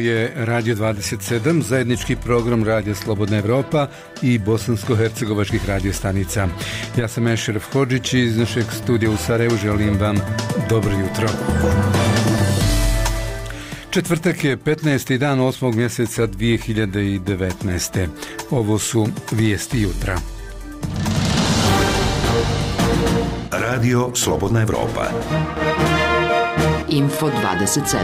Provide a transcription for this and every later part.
je Radio 27, zajednički program Radio Slobodna Evropa i bosansko-hercegovačkih radiostanica. Ja sam Ešeref Hodžić i iz našeg studija u Sarajevu želim vam dobro jutro. Četvrtak je 15. dan 8. mjeseca 2019. Ovo su vijesti jutra. Radio Slobodna Evropa. Info 27.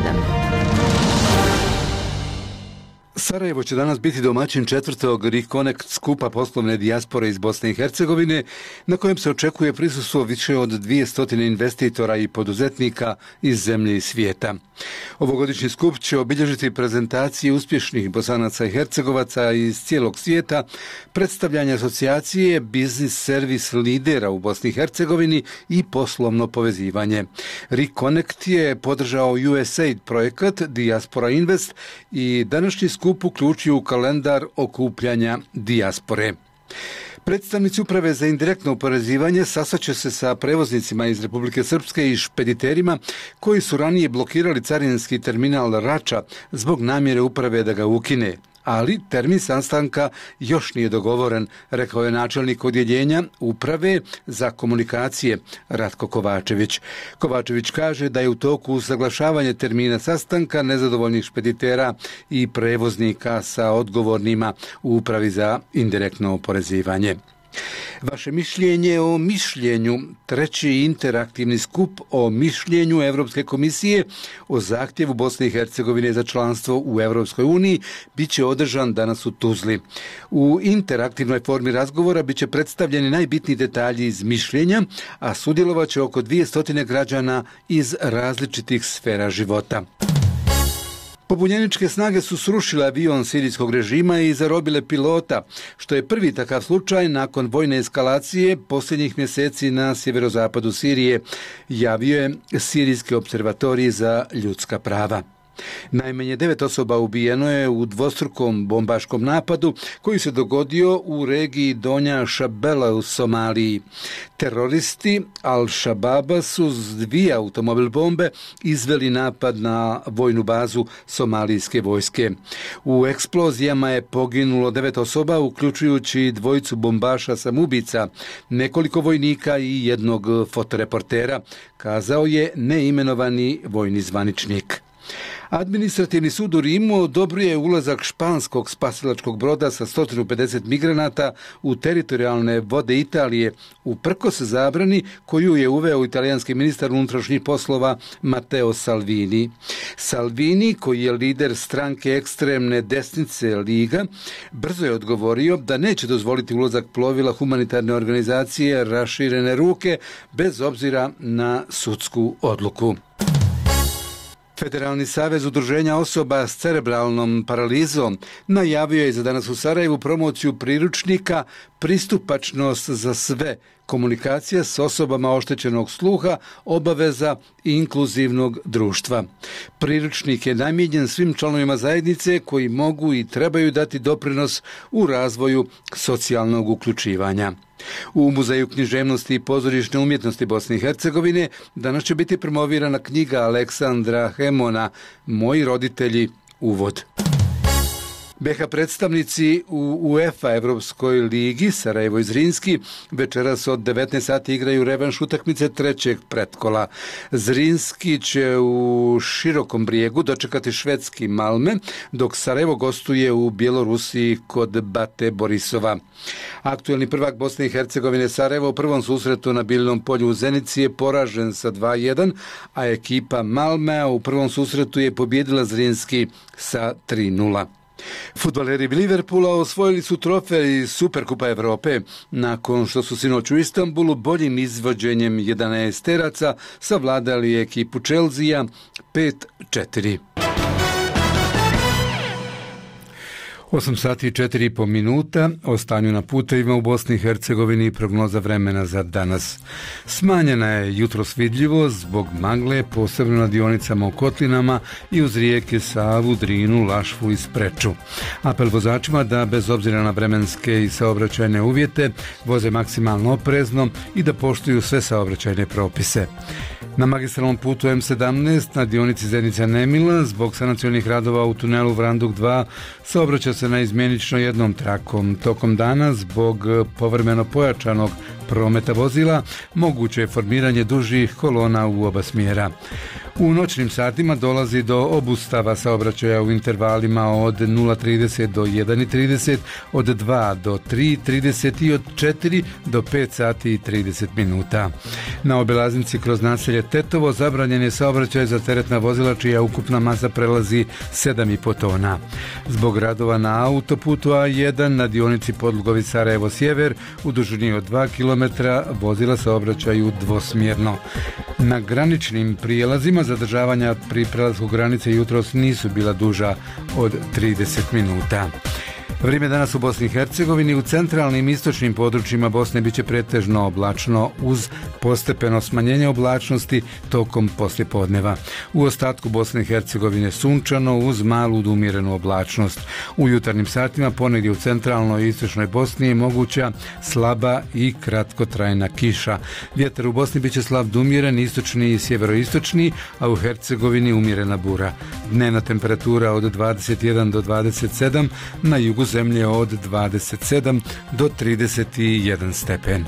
Sarajevo će danas biti domaćin četvrtog Reconnect skupa poslovne dijaspore iz Bosne i Hercegovine, na kojem se očekuje prisustvo više od 200 investitora i poduzetnika iz zemlje i svijeta. Ovogodišnji skup će obilježiti prezentacije uspješnih Bosanaca i Hercegovaca iz cijelog svijeta, predstavljanje asocijacije, biznis servis lidera u Bosni i Hercegovini i poslovno povezivanje. Reconnect je podržao USAID projekat Diaspora Invest i današnji skup uključio u kalendar okupljanja dijaspore. Predstavnici Uprave za indirektno oporezivanje sastaće se sa prevoznicima iz Republike Srpske i špediterima koji su ranije blokirali carinski terminal Rača zbog namjere uprave da ga ukine. Ali termin sastanka još nije dogovoren, rekao je načelnik odjeljenja Uprave za komunikacije Ratko Kovačević. Kovačević kaže da je u toku usaglašavanje termina sastanka nezadovoljnih špeditera i prevoznika sa odgovornima u Upravi za indirektno oporezivanje. Vaše mišljenje o mišljenju, treći interaktivni skup o mišljenju Europske komisije o zahtjevu Bosne i Hercegovine za članstvo u Europskoj uniji bit će održan danas u Tuzli. U interaktivnoj formi razgovora bit će predstavljeni najbitniji detalji iz mišljenja, a sudjelovat će oko 200 građana iz različitih sfera života. Pobunjeničke snage su srušile avion sirijskog režima i zarobile pilota, što je prvi takav slučaj nakon vojne eskalacije posljednjih mjeseci na sjeverozapadu Sirije, javio je Sirijski observatorij za ljudska prava. Najmanje 9 osoba ubijeno je u dvostrukom bombaškom napadu koji se dogodio u regiji Donja Šabela u Somaliji. Teroristi Al-Shababa su s 2 automobil bombe izveli napad na vojnu bazu somalijske vojske. U eksplozijama je poginulo 9 osoba, uključujući 2 bombaša samoubica, nekoliko vojnika i jednog fotoreportera, kazao je neimenovani vojni zvaničnik. Administrativni sud u Rimu odobruje ulazak španskog spasilačkog broda sa 150 migranata u teritorijalne vode Italije, uprkos zabrani koju je uveo italijanski ministar unutrašnjih poslova Matteo Salvini. Salvini, koji je lider stranke ekstremne desnice Liga, brzo je odgovorio da neće dozvoliti ulazak plovila humanitarne organizacije Raširene ruke bez obzira na sudsku odluku. Federalni savez udruženja osoba s cerebralnom paralizom najavio je za danas u Sarajevu promociju priručnika Pristupačnost za sve, komunikacija s osobama oštećenog sluha, obaveza i inkluzivnog društva. Priručnik je namijenjen svim članovima zajednice koji mogu i trebaju dati doprinos u razvoju socijalnog uključivanja. U Muzeju književnosti i pozorišne umjetnosti Bosne i Hercegovine danas će biti promovirana knjiga Aleksandra Hemona Moji roditelji, uvod. BiH predstavnici u UEFA Evropskoj ligi Sarajevo i Zrinski večeras od 19 sati igraju revanš utakmice trećeg pretkola. Zrinski će u Širokom Brijegu dočekati švedski Malme, dok Sarajevo gostuje u Bjelorusiji kod Bate Borisova. Aktuelni prvak Bosne i Hercegovine Sarajevo u prvom susretu na Biljnom polju u Zenici je poražen sa 2:1, a ekipa Malmea u prvom susretu je pobjedila Zrinski sa 3:0. Fudbaleri Liverpoola osvojili su trofej Superkupa Evrope nakon što su sinoć u Istanbulu boljim izvođenjem 11-teraca savladali ekipu Chelsea 5:4. 8 sati i 4,5 minuta o stanju na putevima u Bosni i Hercegovini i prognoza vremena za danas. Smanjena je jutros vidljivost zbog magle, posebno na dionicama u Kotlinama i uz rijeke Savu, Drinu, Lašvu i Spreču. Apel vozačima da bez obzira na vremenske i saobraćajne uvjete voze maksimalno oprezno i da poštuju sve saobraćajne propise. Na magistralnom putu M17 na dionici Zenica-Nemila zbog sanacionih radova u tunelu Vranduk 2 saobraća se naizmjenično jednom trakom. Tokom dana zbog povremeno pojačanog prometa vozila moguće je formiranje dužih kolona u oba smjera. U noćnim satima dolazi do obustava saobraćaja u intervalima od 0:30 do 1:30, od 2 do 3:30 i od 4 do 5 sati i 30 minuta. Na obilaznici kroz naselje Tetovo zabranjen je saobraćaj za teretna vozila čija ukupna masa prelazi 7,5 tona. Zbog radova na autoputu A1 na dionici Podlugovi Sarajevo Sjever u dužini od 2 km vozila saobraćaju dvosmjerno. Na graničnim prijelazima zadržavanja pri prelasku granice jutros nisu bila duža od 30 minuta. Vrijeme danas u Bosni i Hercegovini. U centralnim i istočnim područjima Bosne biće pretežno oblačno uz postepeno smanjenje oblačnosti tokom poslijepodneva. U ostatku Bosne i Hercegovine sunčano uz malu do umjerenu oblačnost. U jutarnjim satima ponegdje u centralnoj i istočnoj Bosni je moguća slaba i kratkotrajna kiša. Vjetar u Bosni biće slab do umjeren, istočni i sjeveroistočni, a u Hercegovini umjerena bura. Dnevna temperatura od 21 do 27, na jugu zemlje od 27 do 31 stepen.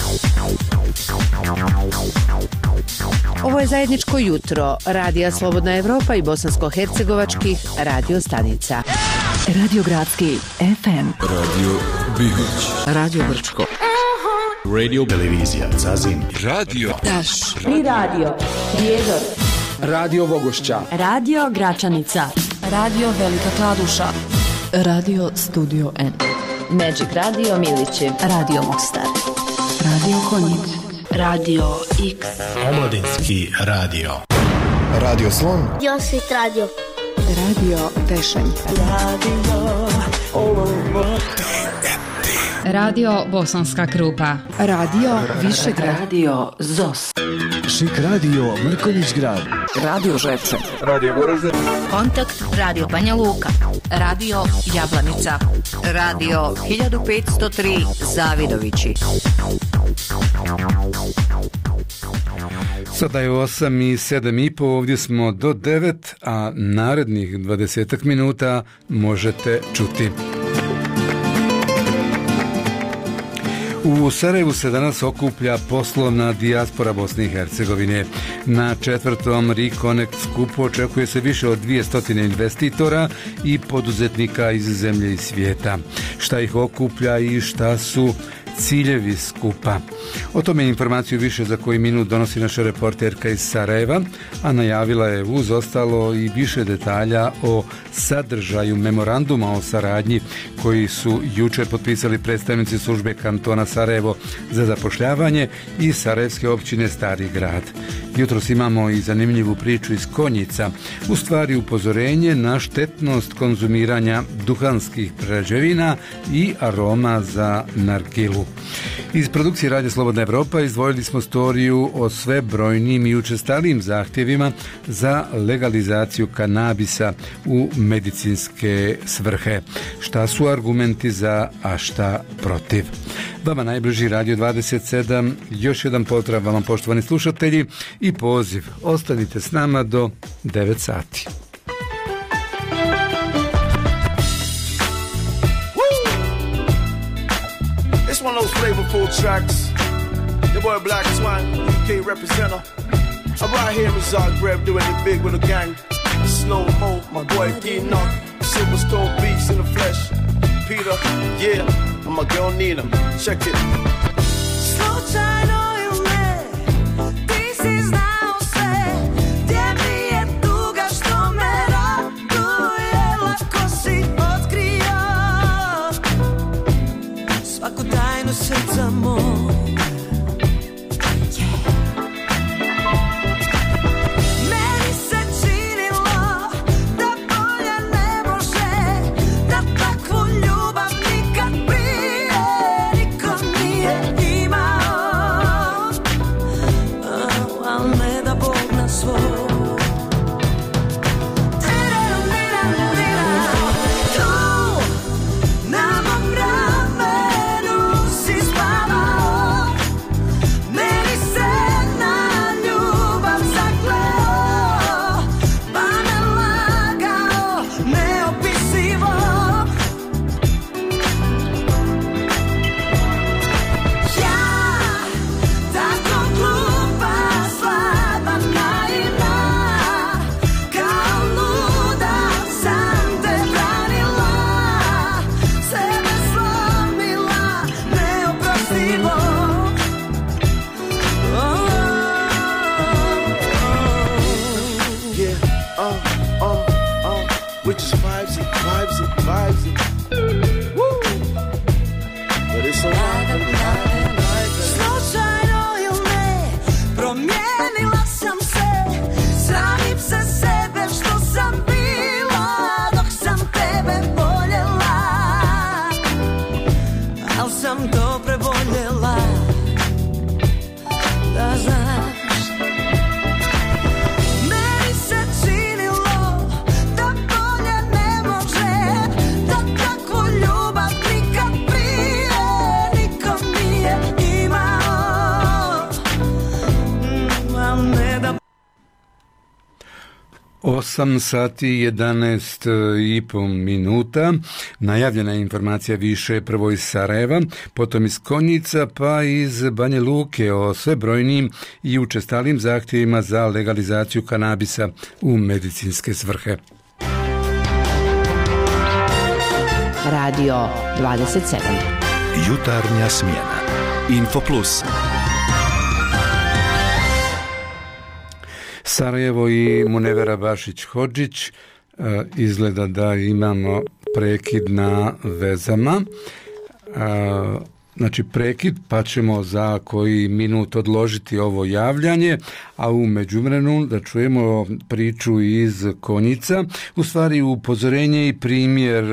Ovo je zajedničko jutro Radija Slobodna Evropa i bosansko-hercegovačkih radio stanica. Radio Gradski FM, Radio Bihać, Radio Brčko, Radio Televizija Zazin, Radio Taš, Tri radio, Prijedor, Radio Vogošća, Radio Gračanica, Radio Velika Kladuša, Radio Studio N, Magic Radio Milići, Radio Mostar, Radio Konjic, Radio X, Omladinski radio, Radio Slon, Josvit radio, Radio Tešanj, Radio Bosanska Krupa, Radio Višegrad, Radio ZOS, Šik Radio Mrkonjić Grad, Radio Žepče, Radio Goražde, Kontakt Radio Banja Luka, Radio Jablanica, Radio 1503 Zavidovići. Sada je 8 i 7,5, ovdje smo do 9, a narednih 20 minuta možete čuti. U Sarajevu se danas okuplja poslovna dijaspora Bosne i Hercegovine. Na 4. Reconnect skupu očekuje se više od 200 investitora i poduzetnika iz zemlje i svijeta. Šta ih okuplja i šta su ciljevi skupa? O tome informaciju više za koji minut donosi naša reporterka iz Sarajeva, a najavila je uz ostalo i više detalja o sadržaju memoranduma o saradnji koji su jučer potpisali predstavnici službe kantona Sarajevo za zapošljavanje i sarajevske općine Stari grad. Jutros imamo i zanimljivu priču iz Konjica, u stvari upozorenje na štetnost konzumiranja duhanskih prerađevina i aroma za nargilu. Iz produkcije Radija Slobodna Evropa izdvojili smo storiju o sve brojnim i učestalijim zahtjevima za legalizaciju kanabisa u medicinske svrhe. Šta su argumenti za, a šta protiv? Vama najbliži Radio 27, još jedan pozdrav vam poštovani slušatelji i poziv. Ostanite s nama do 9 sati. One of those flavorful tracks. Your boy Black Swan, UK representer. I'm right here in Zagreb doing it big with a gang. Slow mo, my boy getting up. Silverstone beats in the flesh. Peter, yeah, and my girl Nina. Check it. Slučajno ili ti si znao sve, gdje mi je tuga što me raduje, lako si otkrio svaku tajnu srca moj. Meni se činilo da bolje ne može, da takvu vibes it. Woo! But it's alright. Slučajno ili ne, promijenila sam se. Sramim se sebe što sam bila dok sam tebe voljela. Al sam to preboljela. Da znaš, meni se činilo da bolje ne može, da takvu ljubav nikad prije niko nije imao. Al ne da 8 sati 11,5 minuta. Najavljena je informacija više prvo iz Sarajeva, potom iz Konjica, pa iz Banja Luke o sve brojnim i učestalim zahtjevima za legalizaciju kanabisa u medicinske svrhe. Radio 27. Jutarnja smjena. Info Plus. Sarajevo i Munevera Bašić-Hodžić, izgleda da imamo prekid na vezama. Znači prekid, pa ćemo za koji minut odložiti ovo javljanje, a u međuvremenu da čujemo priču iz Konjica, u stvari upozorenje i primjer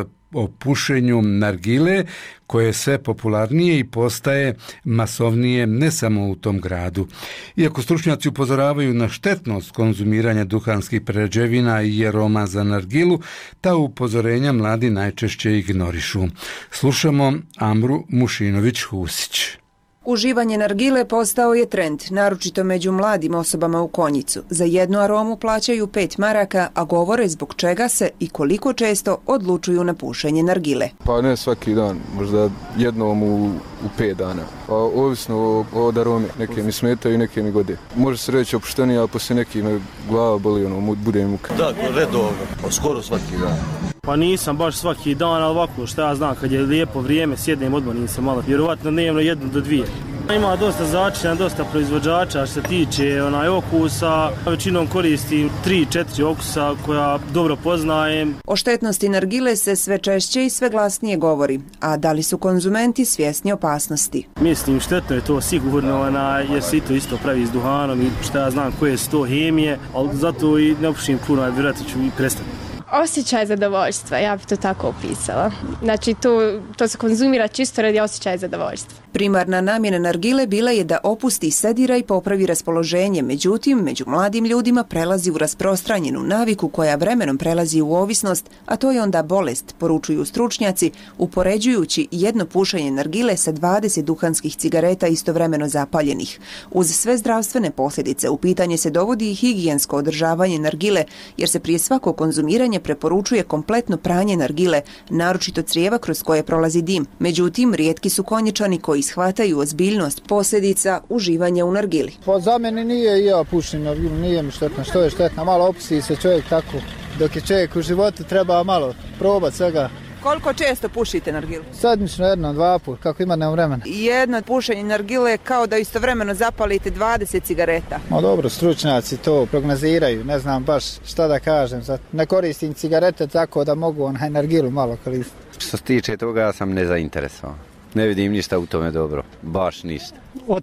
o pušenju nargile koje je sve popularnije i postaje masovnije ne samo u tom gradu. Iako stručnjaci upozoravaju na štetnost konzumiranja duhanskih prerađevina i aroma za nargilu, ta upozorenja mladi najčešće ignorišu. Slušamo Amru Mušinović-Husić. Uživanje nargile postao je trend, naročito među mladim osobama u Konjicu. Za jednu aromu plaćaju 5 maraka, a govore zbog čega se i koliko često odlučuju na pušenje nargile. Pa ne svaki dan, možda jednom u 5 dana. Pa ovisno od arome, neke mi smetaju i neke mi gode. Može se reći opuštenije, a poslije neki me glava boli, bude mi muka. Da, redovno, skoro svaki dan. Pa nisam baš svaki dan, ali ovako šta ja znam, kad je lijepo vrijeme, sjednem, odmorim se malo. Vjerovatno dnevno 1 do 2. Ima dosta začina, dosta proizvođača što se tiče okusa. Većinom koristim 3-4 okusa koja dobro poznajem. O štetnosti nargile se sve češće i sve glasnije govori. A da li su konzumenti svjesni opasnosti? Mislim, štetno je to sigurno, jer se i to isto pravi s duhanom i šta ja znam koje su to hemije, ali zato i ne opušim puno, vjerojatno ću i prestati. Osjećaj zadovoljstva, ja bih to tako opisala. Znači, to se konzumira čisto radi osjećaja zadovoljstva. Primarna namjena nargile bila je da opusti sedira i popravi raspoloženje, međutim, među mladim ljudima prelazi u rasprostranjenu naviku koja vremenom prelazi u ovisnost, a to je onda bolest, poručuju stručnjaci, upoređujući jedno pušenje nargile sa 20 duhanskih cigareta istovremeno zapaljenih. Uz sve zdravstvene posljedice u pitanje se dovodi i higijensko održavanje nargile, jer se prije svakog konzumiranja preporučuje kompletno pranje nargile, naročito crijeva kroz koje prolazi dim. Međutim, rijetki su Konjičani koji shvataju ozbiljnost posljedica uživanja u nargili. Pa za mene nije, ja pušim nargilu, nije mi štetno. Što je štetno? Malo opusti se čovjek tako. Dok je čovjek u životu treba malo probati svega. Koliko često pušite nargilu? Sedmično 1-2 put, kako ima vremena. Jedno pušenje nargile je kao da istovremeno zapalite 20 cigareta. Ma dobro, stručnjaci to prognoziraju, ne znam baš šta da kažem. Ne koristim cigarete tako da mogu nargilu malo koristiti. Što se tiče toga, ja sam nezainteresovan. Ne vidim ništa u tome dobro, baš ništa.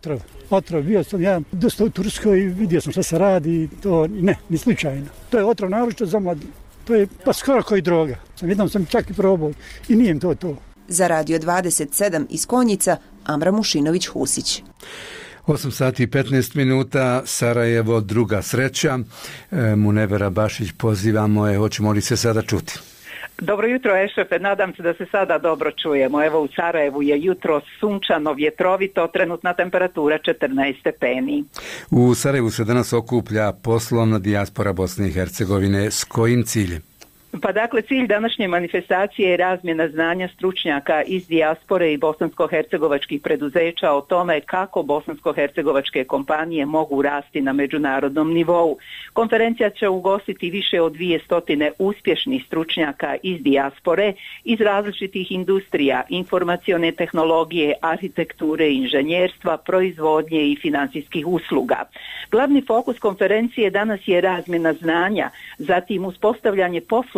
Otrov, bio sam ja dosta u Turskoj, vidio sam šta se radi, to ne, ni slučajno. To je otrov naročito za mladi. To je pa skoro koji droga. Jednom sam čak i probao i nije to. Za Radio 27 iz Konjica, Amra Mušinović-Husić. 8 sati i 15 minuta, Sarajevo, druga sreća. Munevera Bašić, pozivamo je, hoćemo li se sada čuti? Dobro jutro, Ešefe, nadam se da se sada dobro čujemo. Evo u Sarajevu je jutro sunčano, vjetrovito, trenutna temperatura 14 stepeni. U Sarajevu se danas okuplja poslovna dijaspora Bosne i Hercegovine. S kojim ciljem? Pa dakle, cilj današnje manifestacije je razmjena znanja stručnjaka iz dijaspore i bosansko-hercegovačkih preduzeća o tome kako bosansko-hercegovačke kompanije mogu rasti na međunarodnom nivou. Konferencija će ugostiti više od 200 uspješnih stručnjaka iz dijaspore, iz različitih industrija, informacione tehnologije, arhitekture, inženjerstva, proizvodnje i financijskih usluga. Glavni fokus konferencije danas je razmjena znanja, zatim uspostavljanje poslovnih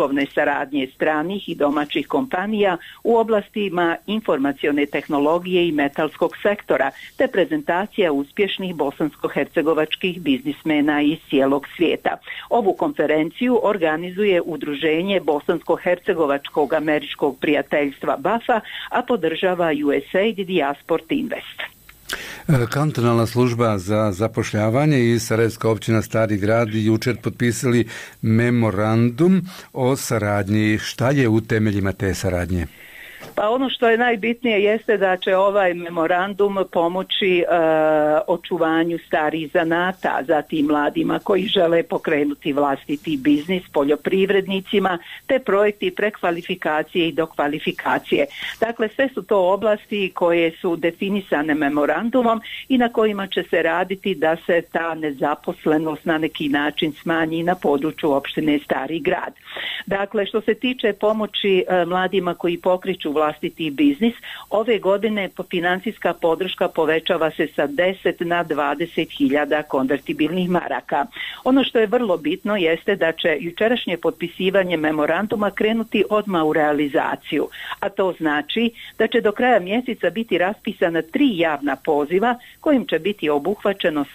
poslovne saradnje stranih i domaćih kompanija u oblastima informacione tehnologije i metalskog sektora, te prezentacija uspješnih bosansko-hercegovačkih biznismena iz cijelog svijeta. Ovu konferenciju organizuje Udruženje Bosansko-hercegovačkog američkog prijateljstva BAFA, a podržava USAID Diasport Invest. Kantonalna služba za zapošljavanje i Sarajevska općina Stari Grad jučer potpisali memorandum o saradnji. Šta je u temeljima te saradnje? Pa ono što je najbitnije jeste da će ovaj memorandum pomoći očuvanju starih zanata, zatim mladima koji žele pokrenuti vlastiti biznis, poljoprivrednicima, te projekti prekvalifikacije i dokvalifikacije. Dakle, sve su to oblasti koje su definisane memorandumom i na kojima će se raditi da se ta nezaposlenost na neki način smanji na području opštine Stari Grad. Dakle, što se tiče pomoći mladima koji pokreću vlastiti biznis, ove godine financijska podrška povećava se sa 10 na 20.000 konvertibilnih maraka. Ono što je vrlo bitno jeste da će jučerašnje potpisivanje memoranduma krenuti odmah u realizaciju, a to znači da će do kraja mjeseca biti raspisana 3 javna poziva kojim će biti obuhvaćeno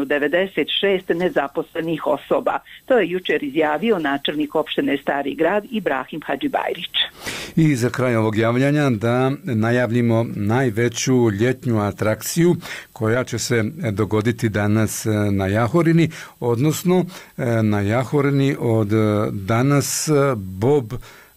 196 nezaposlenih osoba. To je jučer izjavio načelnik opštine Stari Grad Ibrahim Hadžibajrić. I za kraj ovog javljanja da najavljimo najveću ljetnju atrakciju koja će se dogoditi danas na Jahorini, odnosno na Jahorini od danas bob,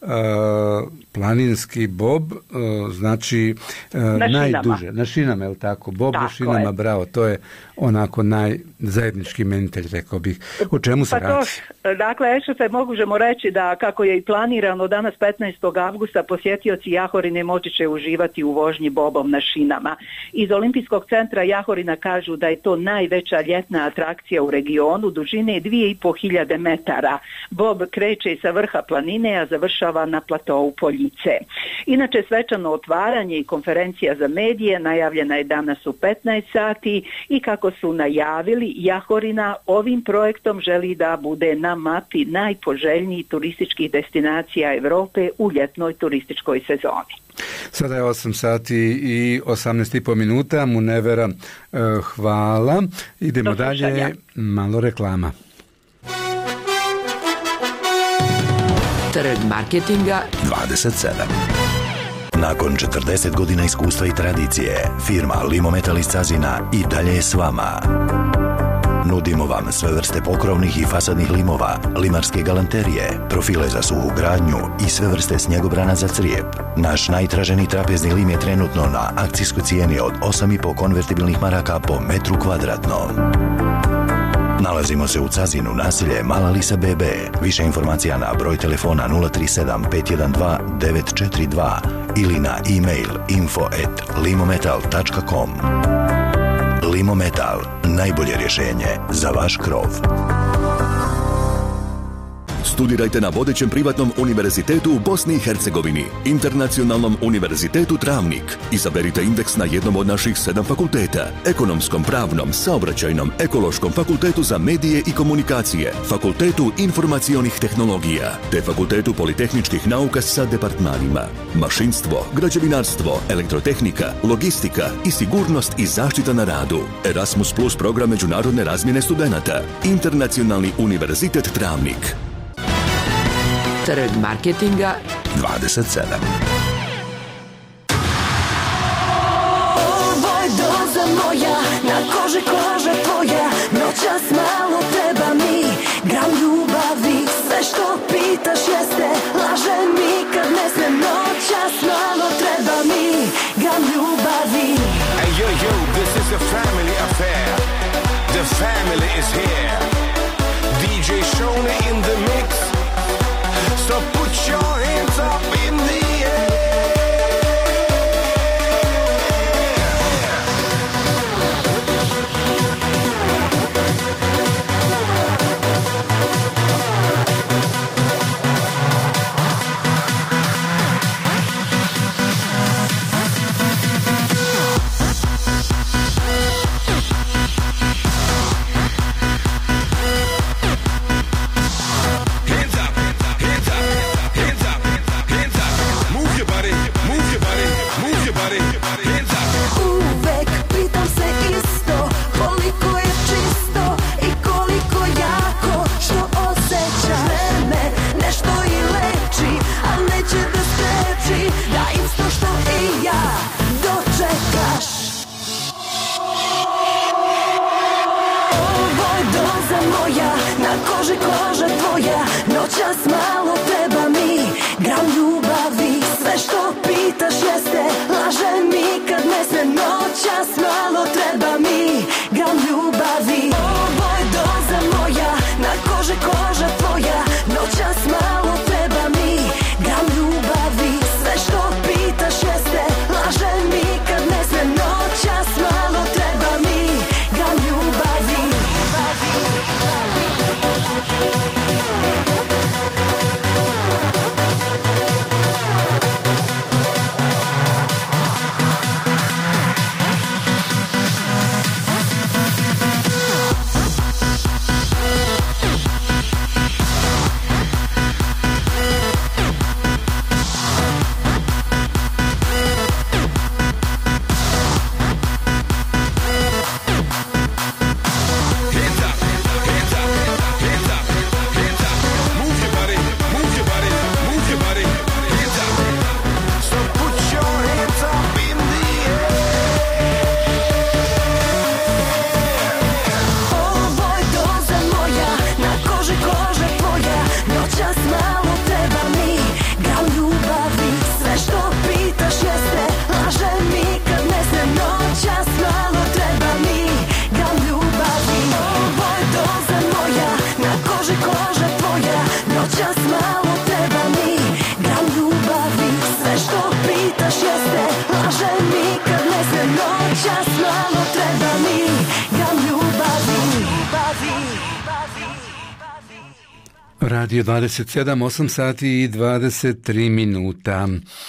planinski bob, znači najduže, na šinama, je li tako? Bob na šinama, bravo, to je onako najzajednički imenitelj, rekao bih. O čemu se radi? Dakle, ešte možemo reći da kako je i planirano danas 15. avgusta posjetioci Jahorine moći će uživati u vožnji bobom na šinama. Iz Olimpijskog centra Jahorina kažu da je to najveća ljetna atrakcija u regionu, dužine 2500 metara. Bob kreće sa vrha planine, a završava na platovu Poljice. Inače, svečano otvaranje i konferencija za medije najavljena je danas u 15 sati i kako su najavili, Jahorina ovim projektom želi da bude na mapi najpoželjnijih turističkih destinacija Europe u ljetnoj turističkoj sezoni. Sada je 8 sati i 18,5 minuta. Munevera, hvala. Idemo dalje. Malo reklama. Trg marketinga 27. Nakon 40 godina iskustva i tradicije, firma Limometal iz Cazina i dalje je s vama. Nudimo vam sve vrste pokrovnih i fasadnih limova, limarske galanterije, profile za suhu gradnju i sve vrste snjegobrana za crijep. Naš najtraženiji trapezni lim je trenutno na akcijskoj cijeni od 8,5 konvertibilnih maraka po metru kvadratnom. Nalazimo se u Cazinu, naselje Mala Lisa BB. Više informacija na broj telefona 037 512 942 ili na e-mail info@limometal.com. Limometal, najbolje rješenje za vaš krov. Studirajte na vodećem privatnom univerzitetu u Bosni i Hercegovini, Internacionalnom univerzitetu Travnik. Izaberite indeks na jednom od naših 7 fakulteta: ekonomskom, pravnom, saobraćajnom, ekološkom, fakultetu za medije i komunikacije, fakultetu informacionih tehnologija, te fakultetu politehničkih nauka sa departmanima mašinstvo, građevinarstvo, elektrotehnika, logistika i sigurnost i zaštita na radu. Erasmus Plus program međunarodne razmjene studenata. Internacionalni univerzitet Travnik. Trg marketinga 27. Ovo je doza moja, na koži kože tvoja, noćas malo treba mi, gram ljubavi, sve što pitaš jeste, laže mi kad ne sme, noćas malo treba mi, gram ljubavi. Hey yo yo, this is a family affair, the family is here, DJ Shona in the mix. So put your hands up in the koža tvoja, noćas malo treba mi, gram ljubavi, sve što pitaš jeste, laže mi kad ne sme, noćas malo treba mi, gram ljubavi. Ovo je doza moja, na kože koža tvoja, noćas malo treba mi, gram ljubavi, sve što pitaš jeste, laže mi kad ne sme, noćas malo treba mi, gram ljubavi. Radio 27, 8 sati i 23 minuta.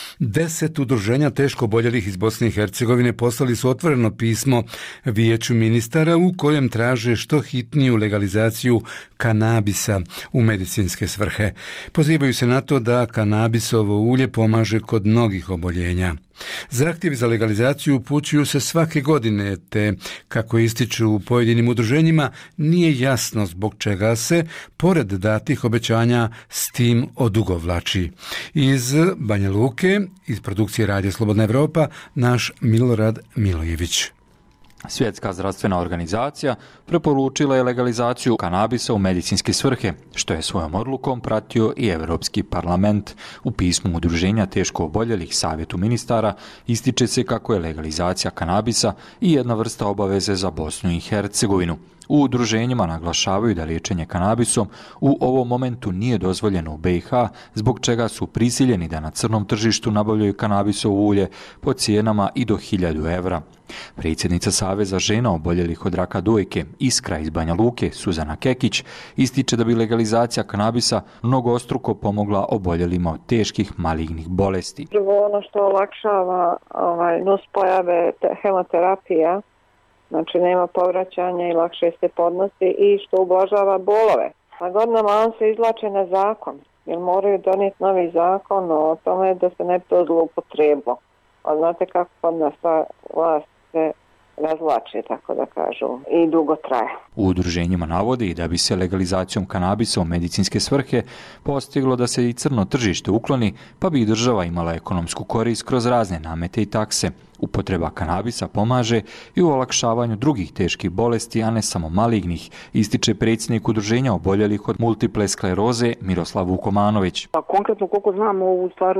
10 udruženja teško oboljelih iz Bosne i Hercegovine poslali su otvoreno pismo Vijeću ministara u kojem traže što hitniju legalizaciju kanabisa u medicinske svrhe. Pozivaju se na to da kanabisovo ulje pomaže kod mnogih oboljenja. Zahtjevi za legalizaciju upućuju se svake godine, te, kako ističu u pojedinim udruženjima, nije jasno zbog čega se, pored datih obećanja, s tim odugovlači. Iz Banja Luke, iz produkcije Radija Slobodna Evropa, naš Milorad Milojević. Svjetska zdravstvena organizacija preporučila je legalizaciju kanabisa u medicinske svrhe, što je svojom odlukom pratio i Europski parlament. U pismu udruženja teško oboljelih Savjetu ministara ističe se kako je legalizacija kanabisa i jedna vrsta obaveze za Bosnu i Hercegovinu. U udruženjima naglašavaju da liječenje kanabisom u ovom momentu nije dozvoljeno u BiH, zbog čega su prisiljeni da na crnom tržištu nabavljaju kanabisovo ulje po cijenama i do 1000 evra. Predsjednica Saveza žena oboljelih od raka dojke Iskra iz Banja Luke, Suzana Kekić, ističe da bi legalizacija kanabisa mnogostruko pomogla oboljelima od teških malignih bolesti. Prvo ono što olakšava nuspojave hemoterapija, znači nema povraćanja i lakše se podnosi, i što ublažava bolove. Na godinama on se izvlače na zakon, jer moraju donijeti novi zakon o tome da se ne bi to zloupotrebilo. A znate kako kod nas vlast se razvlače, tako da kažu, i dugo traje. U udruženjima navodi da bi se legalizacijom kanabisa u medicinske svrhe postiglo da se i crno tržište ukloni, pa bi i država imala ekonomsku korist kroz razne namete i takse. Upotreba kanabisa pomaže i u olakšavanju drugih teških bolesti, a ne samo malignih, ističe predsjednik udruženja oboljelih od multiple skleroze Miroslav Vukomanović. Pa konkretno koliko znamo, u stvari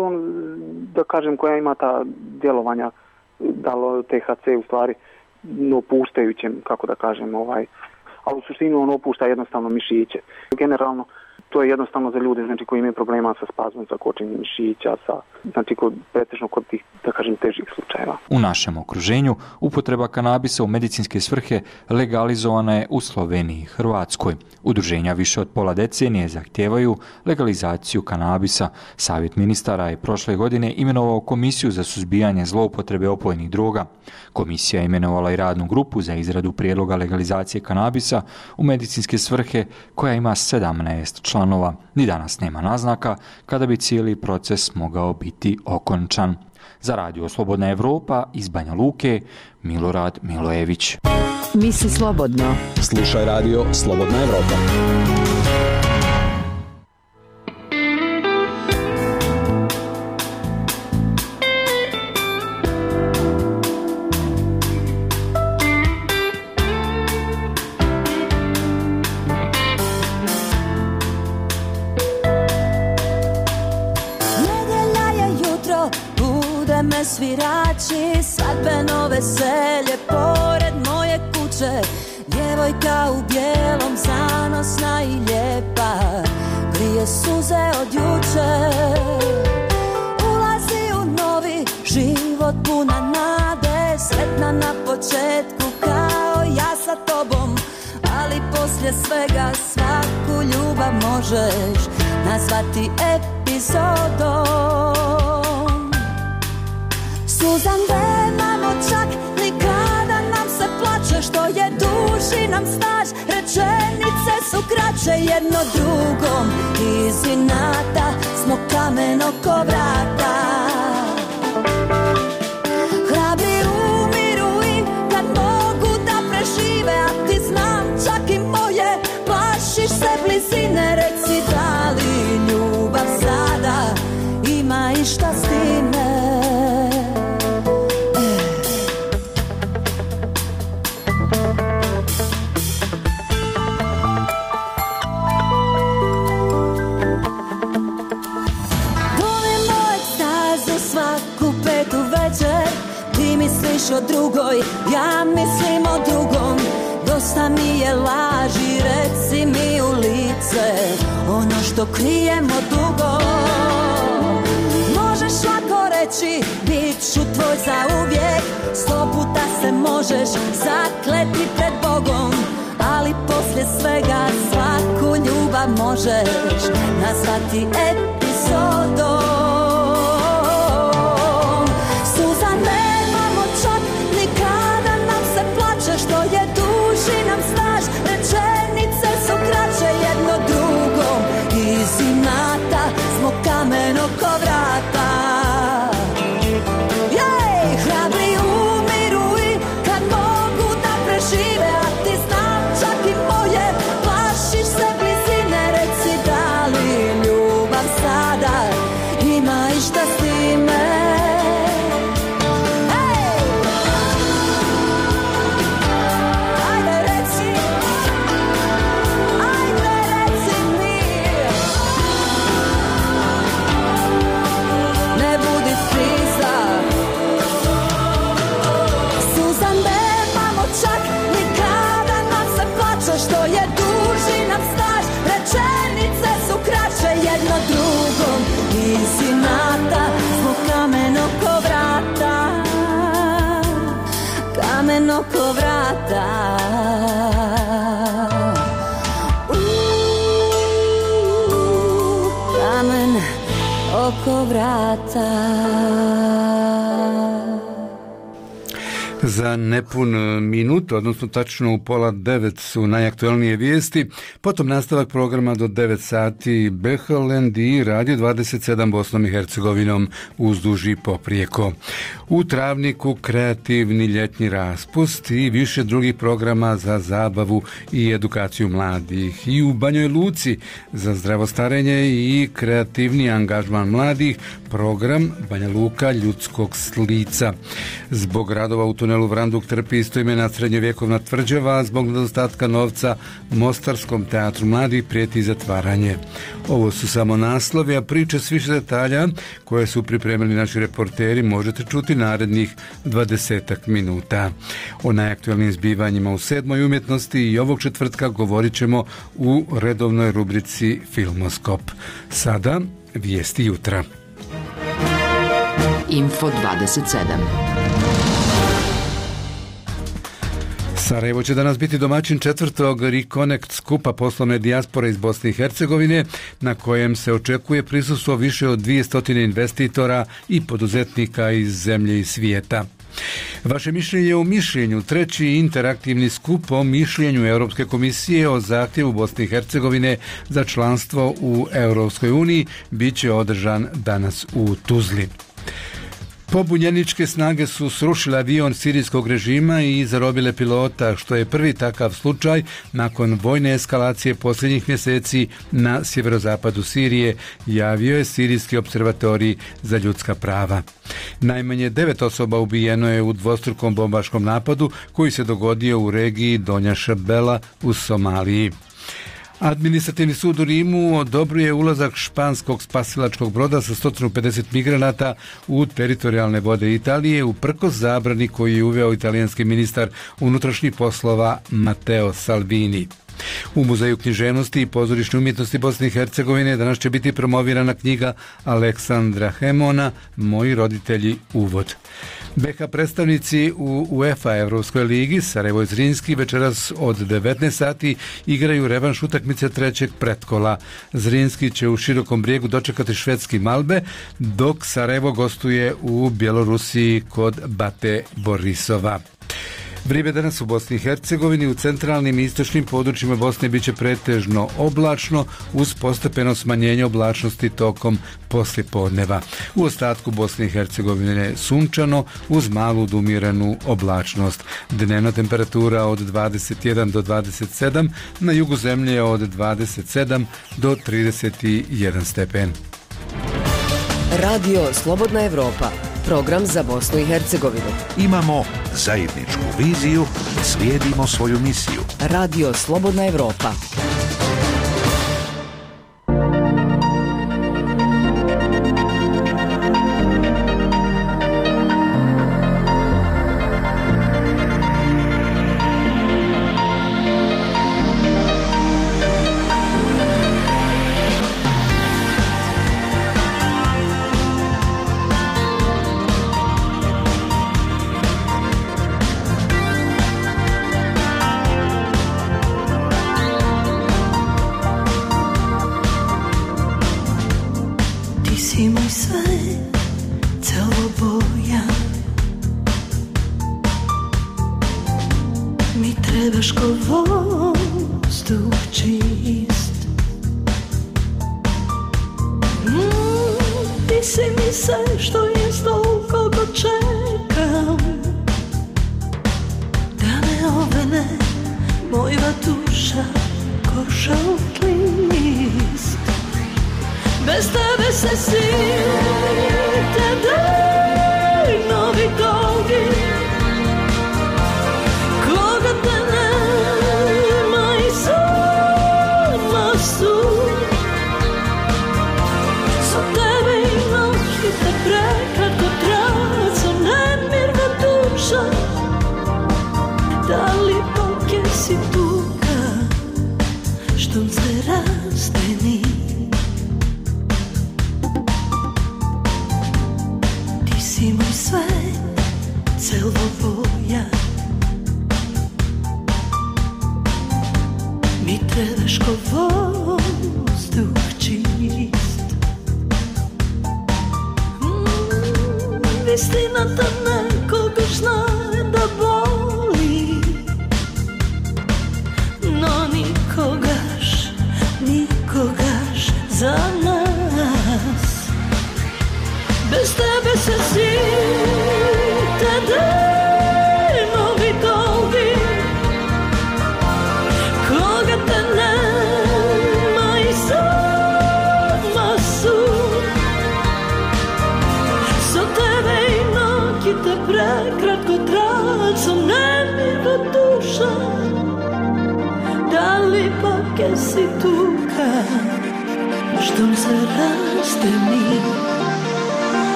da kažem koja ima ta djelovanja, dalo THC u stvari opuštajućem, kako da kažem, a u suštini on opušta jednostavno mišiće. Generalno to je jednostavno za ljude, znači, koji imaju problema sa spazmom, sa kočenjem mišića, znači pretežno kod tih, da kažem, težih slučajeva. U našem okruženju upotreba kanabisa u medicinske svrhe legalizovana je u Sloveniji i Hrvatskoj. Udruženja više od pola decenije zahtijevaju legalizaciju kanabisa. Savjet ministara je prošle godine imenovao Komisiju za suzbijanje zloupotrebe opojnih droga. Komisija je imenovala i radnu grupu za izradu prijedloga legalizacije kanabisa u medicinske svrhe, koja ima 17 članova. Ni danas nema naznaka kada bi cijeli proces mogao biti okončan. Za Radio Slobodna Evropa iz Banja Luke, Milorad Milojević. Misli slobodno. Slušaj Radio Slobodna Evropa. me svirači, svadbeno veselje pored moje kuće. Djevojka u bijelom, zanosna i lijepa, krije suze od juče. Ulazi u novi život puna nade, sretna na početku kao ja sa tobom. Ali poslije svega svaku ljubav možeš nazvati epizodom. Suzan nemamo čak, nikada nam se plače, što je duži nam staž, rečenice su kraće jedno drugom. Iz inata smo kamen oko vrata. Hrabri umiru i kad mogu da prežive, a ti znam čak i moje, plašiš se blizine. Reci da li ljubav sada ima išta s time? Misliš o drugoj, ja mislim o drugom. Dosta mi je laži, reci mi u lice ono što krijemo dugo. Možeš lako reći, bit ću tvoj zauvijek, 100 puta se možeš zakleti pred Bogom, ali poslije svega svaku ljubav možeš nazvati epizodom. Što je duži nam staž, rečenice su kraće jedno drugom. Iz inata smo kamen oko vrata. Jej, hrabri umiru i kad mogu da prežive, a ti znam čak i moje, plašiš se blizine. Reci da li ljubav sada ima išta s time? Što je duži nam staž, rečenice su kraće jedno drugom. Iz inata smo kamen oko vrata, kamen oko vrata. Kamen oko vrata. Za nepun minut, odnosno tačno u 8:30 su najaktualnije vijesti, potom nastavak programa do 9 sati Behaland i Radio 27 Bosnom i Hercegovinom uzduž i poprijeko. U Travniku kreativni ljetni raspust i više drugih programa za zabavu i edukaciju mladih. I u Banjoj Luci za zdravostarenje i kreativni angažman mladih program Banja Luka ljudskog lica. Zbog radova u tunelu Vranduk trpi istoimena srednjovjekovna tvrđava, zbog nedostatka novca Mostarskom teatru mladih prijeti zatvaranje. Ovo su samo naslovi, a priče s više detalja koje su pripremili naši reporteri možete čuti narednih 20 minuta. O najaktualnim zbivanjima u 7. umjetnosti i ovog četvrtka govorit ćemo u redovnoj rubrici Filmoskop. Sada vijesti jutra. Info 27. Sarajevo će danas biti domaćin 4. Reconnect skupa poslovne dijaspore iz Bosne i Hercegovine, na kojem se očekuje prisustvo više od 200 investitora i poduzetnika iz zemlje i svijeta. Vaše mišljenje o mišljenju, 3. interaktivni skup o mišljenju Europske komisije o zahtjevu Bosne i Hercegovine za članstvo u Europskoj uniji bit će održan danas u Tuzli. Pobunjeničke snage su srušile avion sirijskog režima i zarobile pilota, što je prvi takav slučaj nakon vojne eskalacije posljednjih mjeseci na sjeverozapadu Sirije, javio je Sirijski observatorij za ljudska prava. Najmanje 9 osoba ubijeno je u dvostrukom bombaškom napadu koji se dogodio u regiji Donja Šabela u Somaliji. Administrativni sud u Rimu odobruje ulazak španskog spasilačkog broda sa 150 migranata u teritorijalne vode Italije uprkos zabrani koju je uveo italijanski ministar unutrašnjih poslova Matteo Salvini. U Muzeju književnosti i pozorišne umjetnosti Bosne i Hercegovine danas će biti promovirana knjiga Aleksandra Hemona Moji roditelji uvod. BiH predstavnici u UEFA Evropskoj ligi Sarajevo i Zrinski večeras od 19 sati igraju revanš utakmice trećeg pretkola. Zrinski će u Širokom Brijegu dočekati švedski Malbe, dok Sarajevo gostuje u Bjelorusiji kod Bate Borisova. Vrijeme danas u Bosni i Hercegovini, u centralnim i istočnim područjima Bosne biće pretežno oblačno uz postepeno smanjenje oblačnosti tokom poslijepodneva. U ostatku Bosne i Hercegovine sunčano uz malu do umjerenu oblačnost. Dnevna temperatura od 21 do 27, na jugu zemlje od 27 do 31 stepen. Radio Slobodna Evropa, program za Bosnu i Hercegovinu. Imamo zajedničku viziju, slijedimo svoju misiju. Radio Slobodna Evropa.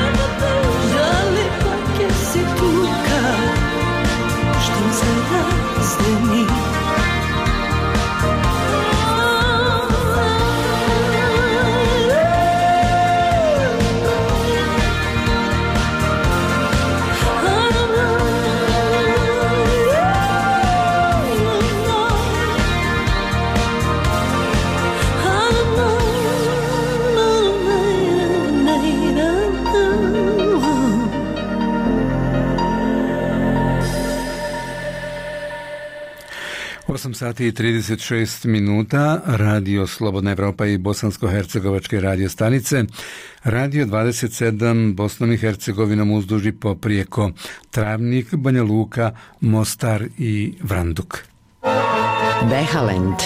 Što se 8 sati i 36 minuta, Radio Slobodna Evropa i bosansko-hercegovačke radio stanice, Radio 27 Bosnom i Hercegovinom uzduži poprijeko Travnik, Banja Luka, Mostar i Vranduk. Behalend.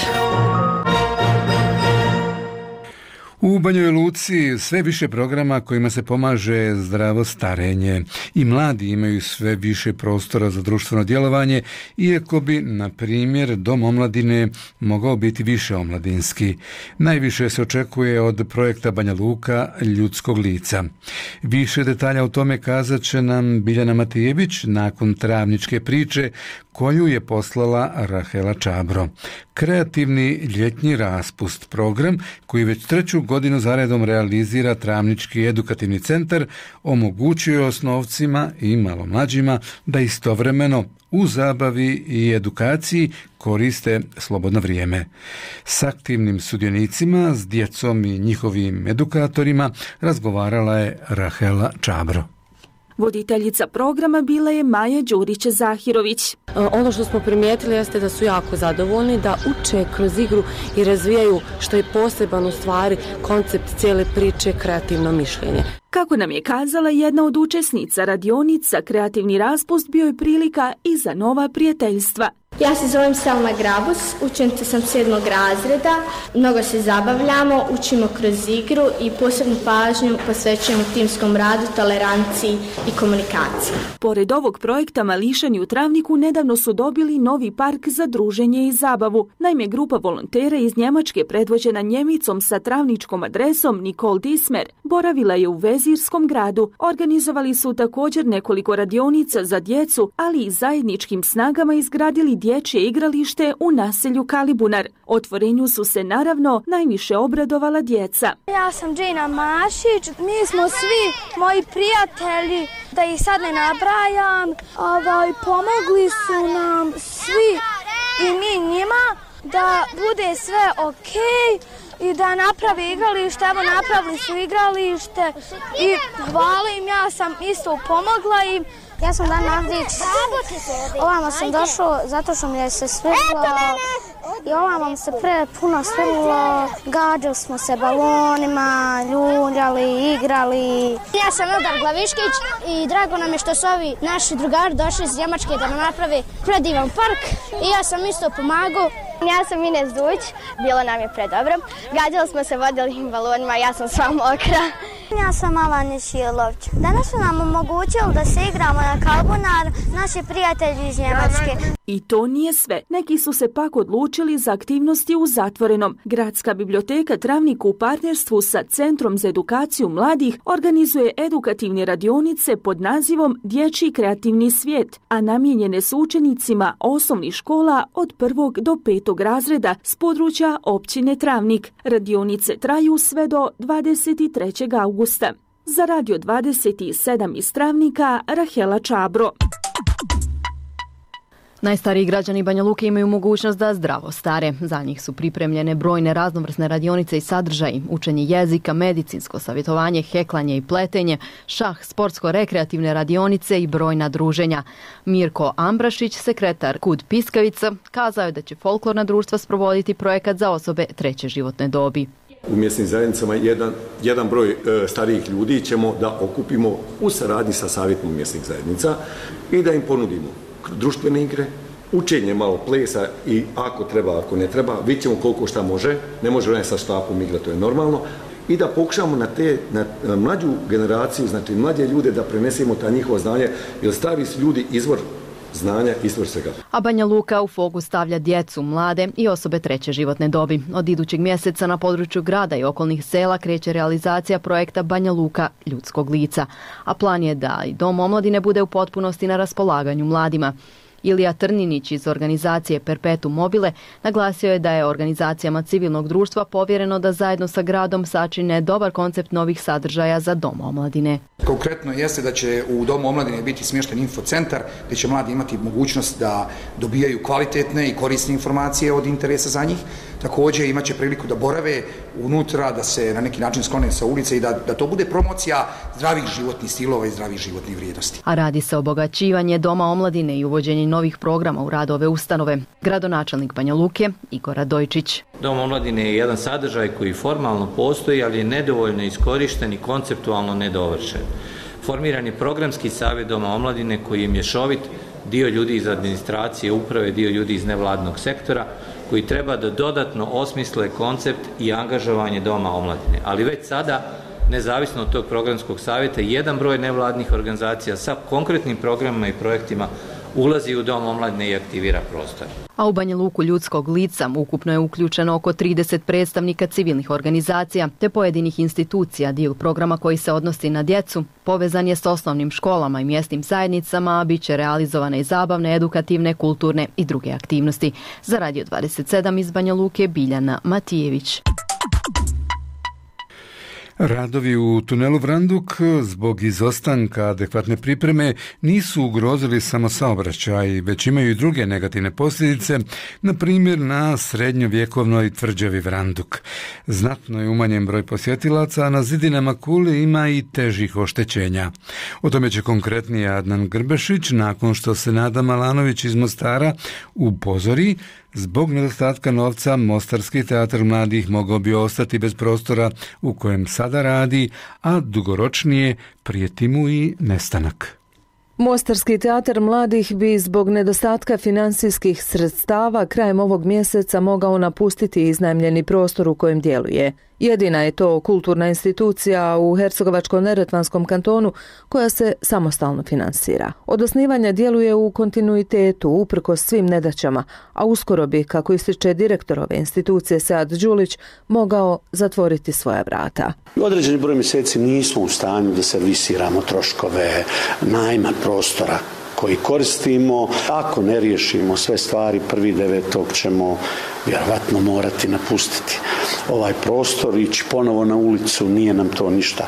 U Banjoj Luci sve više programa kojima se pomaže zdravo starenje i mladi imaju sve više prostora za društveno djelovanje, iako bi, na primjer, Dom omladine mogao biti više omladinski. Najviše se očekuje od projekta Banja Luka ljudskog lica. Više detalja o tome kazat će nam Biljana Matijević nakon travničke priče koju je poslala Rahela Čabro. Kreativni ljetnji raspust, program koji već 3. godinu zaredom realizira Travnički edukativni centar, omogućuje osnovcima i malo mlađima da istovremeno u zabavi i edukaciji koriste slobodno vrijeme. S aktivnim sudionicima, s djecom i njihovim edukatorima razgovarala je Rahela Čabro. Voditeljica programa bila je Maja Đurić-Zahirović. Ono što smo primijetili jeste da su jako zadovoljni, da uče kroz igru i razvijaju, što je poseban u stvari koncept cijele priče, kreativno mišljenje. Kako nam je kazala jedna od učesnica radionica, kreativni raspust bio je prilika i za nova prijateljstva. Ja se zovem Selma Grabus, učenica sam 7. razreda, mnogo se zabavljamo, učimo kroz igru i posebnu pažnju posvećujemo timskom radu, toleranciji i komunikaciji. Pored ovog projekta Mališani u Travniku nedavno su dobili novi park za druženje i zabavu. Naime, grupa volontera iz Njemačke predvođena Njemicom sa travničkom adresom Nicole Dismer boravila je u Vezirskom gradu. Organizovali su također nekoliko radionica za djecu, ali i zajedničkim snagama izgradili dječje igralište u naselju Kalibunar. Otvorenju su se naravno najviše obradovala djeca. Ja sam Džina Mašić, mi smo svi moji prijatelji, da ih sad ne nabrajam, pomogli su nam svi i mi njima da bude sve okej i da napravi igralište. Evo, napravili su igralište i hvala im, ja sam isto pomogla im. Ja sam Dan Avdić. Ovamo sam došao zato što mi je se svidilo i ovamo se puno svidilo. Gađali smo se balonima, ljuljali, igrali. Ja sam Eldar Glaviškić i drago nam je što su ovi naši drugari došli iz Njemačke da nam naprave predivan park i ja sam isto pomagao. Ja sam Ines Duć, bilo nam je predobro. Gađali smo se, vodili balonima, ja sam sva mokra. Ja sam Avani Šilović. Danas su nam omogućili da se igramo na Kalibunar, naši prijatelji iz Njemačke. I to nije sve. Neki su se pak odlučili za aktivnosti u zatvorenom. Gradska biblioteka Travnik u partnerstvu sa Centrom za edukaciju mladih organizuje edukativne radionice pod nazivom Dječji kreativni svijet, a namijenjene su učenicima osnovnih škola od 1. do 5. razreda s područja općine Travnik. Radionice traju sve do 23. augusta. Za Radio 27 iz Travnika, Rahela Čabro. Najstariji građani Banja Luke imaju mogućnost da zdravo stare. Za njih su pripremljene brojne raznovrsne radionice i sadržaji, učenje jezika, medicinsko savjetovanje, heklanje i pletenje, šah, sportsko-rekreativne radionice i brojna druženja. Mirko Ambrašić, sekretar KUD Piskavica, kazao je da će folklorna društva sprovoditi projekat za osobe 3. životne dobi. U mjesnim zajednicama jedan broj starijih ljudi ćemo da okupimo u saradnji sa savjetom mjesnih zajednica i da im ponudimo društvene igre, učenje malo plesa i ako treba, ako ne treba, vidjet ćemo koliko šta može, ne može onaj sa štapom igrati, to je normalno, i da pokušamo na mlađu generaciju, znači mlađe ljude da prenesemo ta njihova znanja, jer stari su ljudi izvor znanja, izvor svega. A Banja Luka u fokus stavlja djecu, mlade i osobe 3. životne dobi. Od idućeg mjeseca na području grada i okolnih sela kreće realizacija projekta Banja Luka ljudskog lica, a plan je da i Dom omladine bude u potpunosti na raspolaganju mladima. Ilija Trninić iz organizacije Perpetuum mobile naglasio je da je organizacijama civilnog društva povjereno da zajedno sa gradom sačine dobar koncept novih sadržaja za Dom omladine. Konkretno jeste da će u Domu omladine biti smješten infocentar gdje će mladi imati mogućnost da dobijaju kvalitetne i korisne informacije od interesa za njih. Također imat će priliku da borave unutra, da se na neki način sklone sa ulice i da to bude promocija zdravih životnih stilova i zdravih životnih vrijednosti. A radi se obogaćivanje Doma omladine i uvođenje novih programa u rad ove ustanove. Gradonačelnik Banja Luke, Igor Radojčić. Dom omladine je jedan sadržaj koji formalno postoji, ali je nedovoljno iskorišten i konceptualno nedovršen. Formiran je programski savjet Doma omladine koji je mješovit, dio ljudi iz administracije, uprave, dio ljudi iz nevladnog sektora, koji treba da dodatno osmisle koncept i angažovanje Doma omladine. Ali već sada, nezavisno od tog programskog savjeta, jedan broj nevladnih organizacija sa konkretnim programima i projektima ulazi u Dom omladine i aktivira prostor. A u Banja Luku ljudskog lica ukupno je uključeno oko 30 predstavnika civilnih organizacija te pojedinih institucija. Dio programa koji se odnosi na djecu povezan je s osnovnim školama i mjesnim zajednicama, a bit će realizovane i zabavne, edukativne, kulturne i druge aktivnosti. Za Radio 27 iz Banja Luke, Biljana Matijević. Radovi u tunelu Vranduk zbog izostanka adekvatne pripreme nisu ugrozili samo saobraćaj, već imaju i druge negativne posljedice, na primjer na srednjovjekovnoj tvrđavi Vranduk. Znatno je umanjen broj posjetilaca, a na zidinama kule ima i težih oštećenja. O tome će konkretnije Adnan Grbešić nakon što se Nada Malanović iz Mostara upozori. Zbog nedostatka novca, Mostarski teatar mladih mogao bi ostati bez prostora u kojem sada radi, a dugoročnije prijeti mu i nestanak. Mostarski teatar mladih bi zbog nedostatka financijskih sredstava krajem ovog mjeseca mogao napustiti iznajmljeni prostor u kojem djeluje. Jedina je to kulturna institucija u Hercegovačko-neretvanskom kantonu koja se samostalno finansira. Od osnivanja djeluje u kontinuitetu uprkos svim nedaćama, a uskoro bi, kako ističe direktor ove institucije Sead Đulić, mogao zatvoriti svoja vrata. U određeni broj mjeseci nismo u stanju da servisiramo troškove najma prostora koji koristimo. Ako ne riješimo sve stvari, 1.9. ćemo vjerovatno morati napustiti ovaj prostor, ići ponovo na ulicu, nije nam to ništa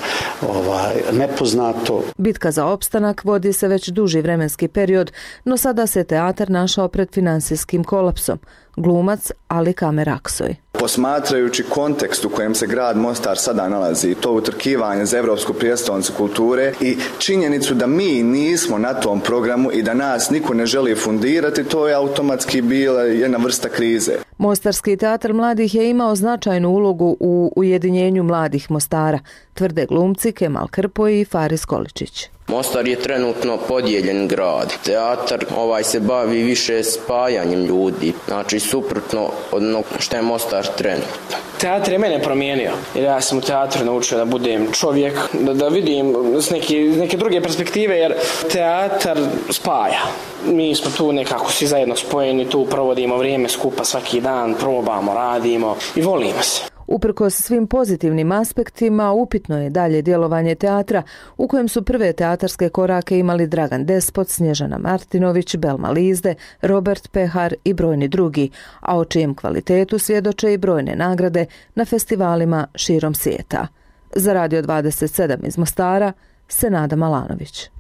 nepoznato. Bitka za opstanak vodi se već duži vremenski period, no sada se teatar našao pred financijskim kolapsom. Glumac Ali Kamer Aksoj. Posmatrajući kontekst u kojem se grad Mostar sada nalazi, to utrkivanje za Evropsku prijestolnicu kulture i činjenicu da mi nismo na tom programu i da nas niko ne želi fundirati, to je automatski bila jedna vrsta krize. Mostarski teatar mladih je imao značajnu ulogu u ujedinjenju mladih Mostara, tvrde glumci Kemal Krpoj i Faris Količić. Mostar je trenutno podijeljen grad. Teatar se bavi više spajanjem ljudi, znači suprotno od onog što je Mostar trenutno. Teatr je mene promijenio, jer ja sam u teatru naučio da budem čovjek, da vidim s neke druge perspektive, jer teatar spaja. Mi smo tu nekako svi zajedno spojeni, tu provodimo vrijeme skupa svaki dan, probamo, radimo i volimo se. Uprkos svim pozitivnim aspektima, upitno je dalje djelovanje teatra u kojem su prve teatarske korake imali Dragan Despot, Snježana Martinović, Belma Lizde, Robert Pehar i brojni drugi, a o čijem kvalitetu svjedoče i brojne nagrade na festivalima širom svijeta. Za Radio 27 iz Mostara, Senada Malanović.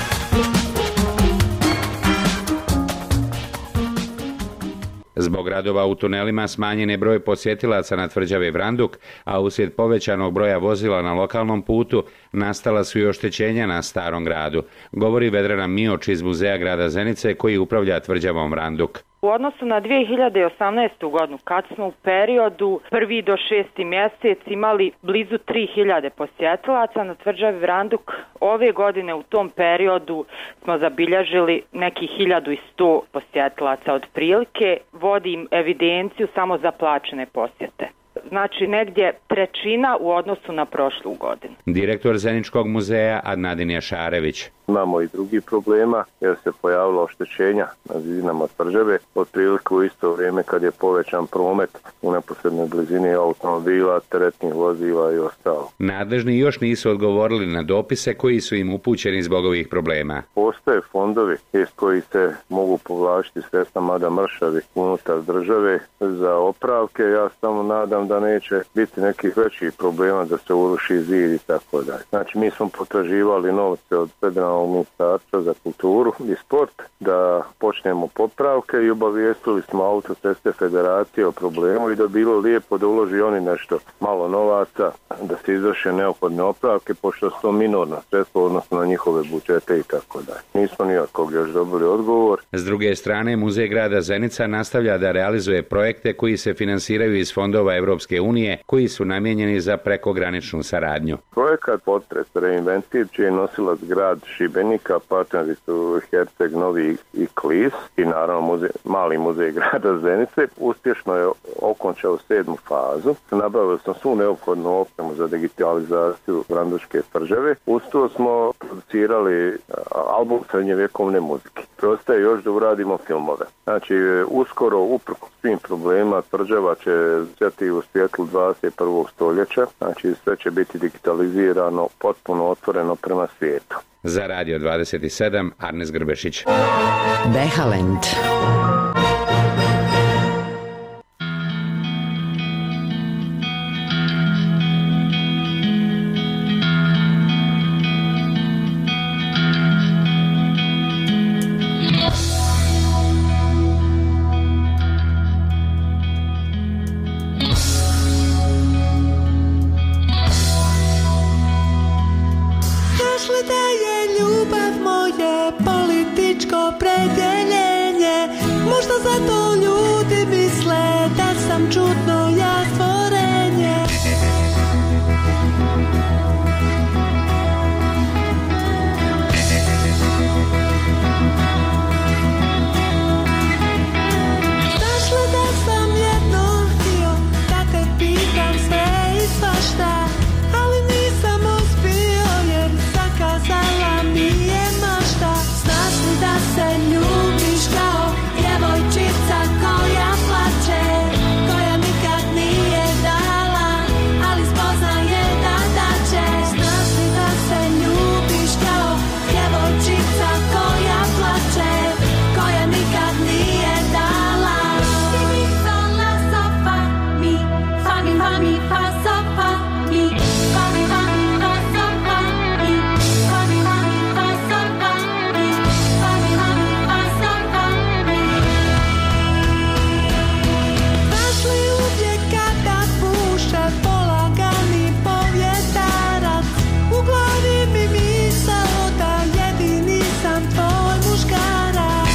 Zbog radova u tunelima smanjen je broj posjetilaca na tvrđavi Vranduk, a uslijed povećanog broja vozila na lokalnom putu nastala su i oštećenja na Starom gradu, govori Vedrana Mioč iz Muzeja grada Zenice koji upravlja tvrđavom Vranduk. U odnosu na 2018. godinu, kad smo u periodu 1. do 6. mjesec imali blizu 3000 posjetilaca na tvrđavi Vranduk, ove godine u tom periodu smo zabilježili nekih 1100 posjetilaca otprilike. Vodim evidenciju samo za plaćene posjete. Znači negdje trećina u odnosu na prošlu godinu. Direktor Zeničkog muzeja Adnadin Jašarević. Imamo i drugih problema jer se pojavilo oštećenja na zidinama tvrđave, otprilike u isto vrijeme kad je povećan promet u neposrednoj blizini automobila, teretnih vozila i ostalo. Nadležni još nisu odgovorili na dopise koji su im upućeni zbog ovih problema. Postoje fondovi iz koji se mogu povlačiti sredstva mada mršavi unutar države za opravke. Ja samo nadam da neće biti nekih većih problema da se uruši zid i tako dalje. Znači mi smo potraživali novce od federalnog u Ministarstvo za kulturu i sport da počnemo popravke i obavijestili smo Autoceste Federacije o problemu i da bilo lijepo da uloži oni nešto malo novaca, da se izvrše neophodne opravke, pošto su to minorna sredstva odnosno na njihove budžete i tako dalje. Nismo nijakog još dobili odgovor. S druge strane, Muzej grada Zenica nastavlja da realizuje projekte koji se finansiraju iz fondova Evropske unije, koji su namijenjeni za prekograničnu saradnju. Projekat Potres Reinventiv, čiji je nosilac grad Šibenika, partneri su Herceg Novi i Klis i naravno mali muzej grada Zenice, uspješno je okončao 7. fazu. Nabavili smo svu neophodnu opremu za digitalizaciju Vranduške tvrđave. Uz to smo producirali album srednjevjekovne muzike. Preostaje još da uradimo filmove. Znači, uskoro, uprkos svim problema, tvrđava će sjeti u svjetlu 21. stoljeća. Znači, sve će biti digitalizirano, potpuno otvoreno prema svijetu. Za Radio 27, Arnes Grbešić. Behalend. Možda zato ljudi misle da sam čudno ja stvorenje. Znaš li da sam jednom htio da te pitam sve i svašta, ali nisam uspio jer zakazala mi je mašta. Znaš li da se ljubiš kao djevojčica koja plače, koja nikad nije dala, ali spoznaje da daće. Znaš li da se ljubiš kao djevojčica koja plače, koja nikad nije dala. Mi mi sol la so fa mi, fa mi fa mi fa so fa mi, fa mi fa mi fa so fa mi, fa mi fa mi fa so fa mi, fa mi fa mi fa so fa mi. Znaš li uvijek kada puše polagani povjetarac, u glavi mi misao da jedini sam tvoj muškarac.